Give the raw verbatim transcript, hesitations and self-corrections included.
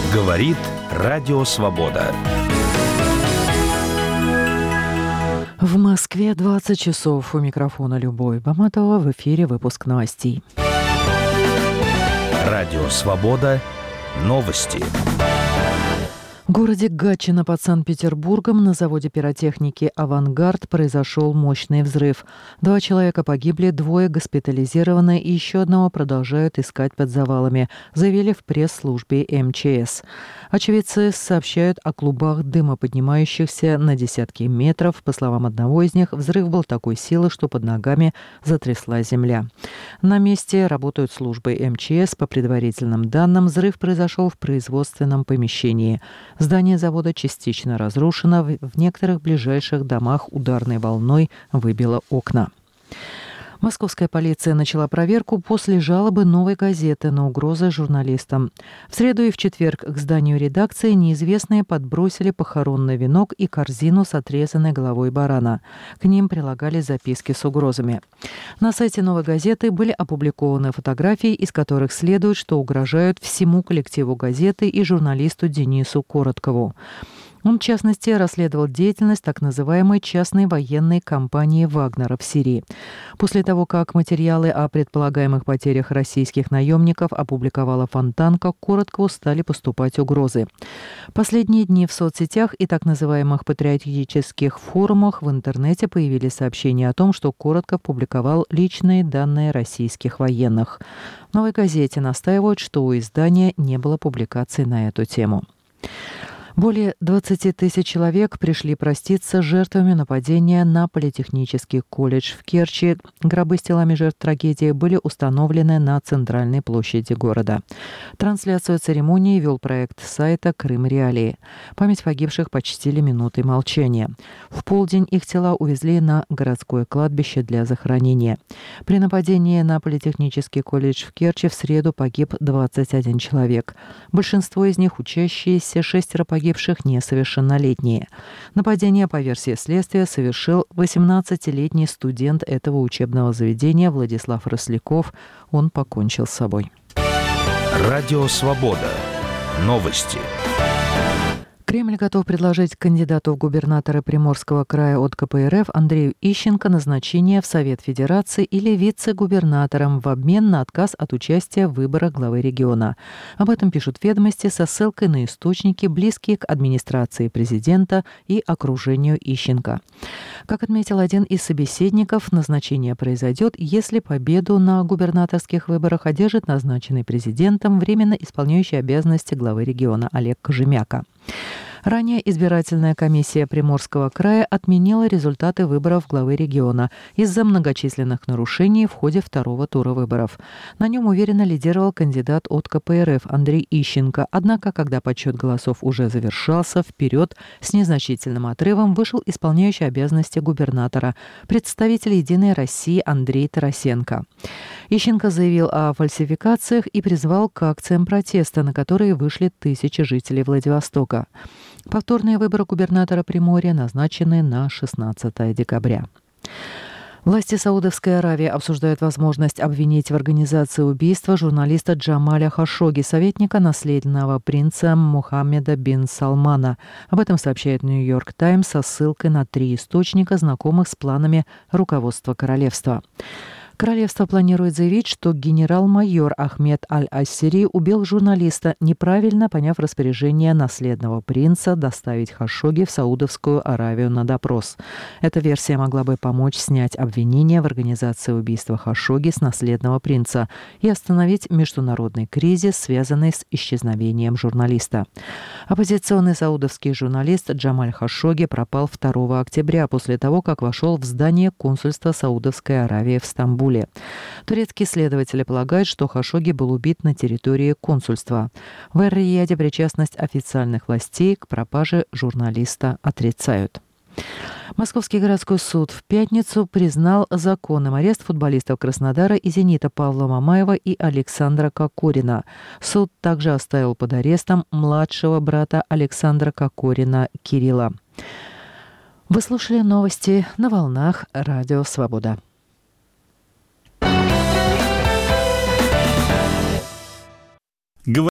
Говорит Радио Свобода. В Москве двадцать часов. У микрофона Любовь Баматова. В эфире выпуск новостей. Радио Свобода. Новости. В городе Гатчина под Санкт-Петербургом на заводе пиротехники «Авангард» произошел мощный взрыв. Два человека погибли, двое госпитализированы и еще одного продолжают искать под завалами, заявили в пресс-службе эм че эс. Очевидцы сообщают о клубах дыма, поднимающихся на десятки метров. По словам одного из них, взрыв был такой силы, что под ногами затрясла земля. На месте работают службы эм че эс. По предварительным данным, взрыв произошел в производственном помещении. Здание завода частично разрушено, в некоторых ближайших домах ударной волной выбило окна. Московская полиция начала проверку после жалобы «Новой газеты» на угрозы журналистам. В среду и в четверг к зданию редакции неизвестные подбросили похоронный венок и корзину с отрезанной головой барана. К ним прилагали записки с угрозами. На сайте «Новой газеты» были опубликованы фотографии, из которых следует, что угрожают всему коллективу газеты и журналисту Денису Короткову. Он, в частности, расследовал деятельность так называемой частной военной компании Вагнера в Сирии. После того, как материалы о предполагаемых потерях российских наемников опубликовала Фонтанка, Короткову стали поступать угрозы. Последние дни в соцсетях и так называемых патриотических форумах в интернете появились сообщения о том, что Коротков публиковал личные данные российских военных. В «Новой газете» настаивают, что у издания не было публикаций на эту тему. Более двадцати тысяч человек пришли проститься с жертвами нападения на политехнический колледж в Керчи. Гробы с телами жертв трагедии были установлены на центральной площади города. Трансляцию церемонии вел проект сайта «Крым Реалии». Память погибших почтили минутой молчания. В полдень их тела увезли на городское кладбище для захоронения. При нападении на политехнический колледж в Керчи в среду погиб двадцать один человек. Большинство из них учащиеся, шестеро погибших погибших несовершеннолетние. Нападение, по версии следствия, совершил восемнадцатилетний студент этого учебного заведения Владислав Росляков. Он покончил с собой. Радио Свобода. Новости. Кремль готов предложить кандидату в губернаторы Приморского края от ка пэ эр эф Андрею Ищенко назначение в Совет Федерации или вице-губернатором в обмен на отказ от участия в выборах главы региона. Об этом пишут «Ведомости» со ссылкой на источники, близкие к администрации президента и окружению Ищенко. Как отметил один из собеседников, назначение произойдет, если победу на губернаторских выборах одержит назначенный президентом временно исполняющий обязанности главы региона Олег Кожемяка. Ранее избирательная комиссия Приморского края отменила результаты выборов главы региона из-за многочисленных нарушений в ходе второго тура выборов. На нем уверенно лидировал кандидат от ка пэ эр эф Андрей Ищенко. Однако, когда подсчет голосов уже завершался, вперед с незначительным отрывом вышел исполняющий обязанности губернатора, представитель «Единой России» Андрей Тарасенко. Ищенко заявил о фальсификациях и призвал к акциям протеста, на которые вышли тысячи жителей Владивостока. Повторные выборы губернатора Приморья назначены на шестнадцатое декабря. Власти Саудовской Аравии обсуждают возможность обвинить в организации убийства журналиста Джамаля Хашогги, советника наследного принца Мухаммеда бин Салмана. Об этом сообщает «Нью-Йорк Таймс» со ссылкой на три источника, знакомых с планами руководства королевства. Королевство планирует заявить, что генерал-майор Ахмед Аль-Ассири убил журналиста, неправильно поняв распоряжение наследного принца доставить Хашогги в Саудовскую Аравию на допрос. Эта версия могла бы помочь снять обвинения в организации убийства Хашогги с наследного принца и остановить международный кризис, связанный с исчезновением журналиста. Оппозиционный саудовский журналист Джамаль Хашогги пропал второго октября после того, как вошел в здание консульства Саудовской Аравии в Стамбуле. Турецкие следователи полагают, что Хашогги был убит на территории консульства. В Эр-Рияде причастность официальных властей к пропаже журналиста отрицают. Московский городской суд в пятницу признал законным арест футболистов Краснодара и «Зенита» Павла Мамаева и Александра Кокорина. Суд также оставил под арестом младшего брата Александра Кокорина Кирилла. Вы слушали новости на волнах Радио Свобода.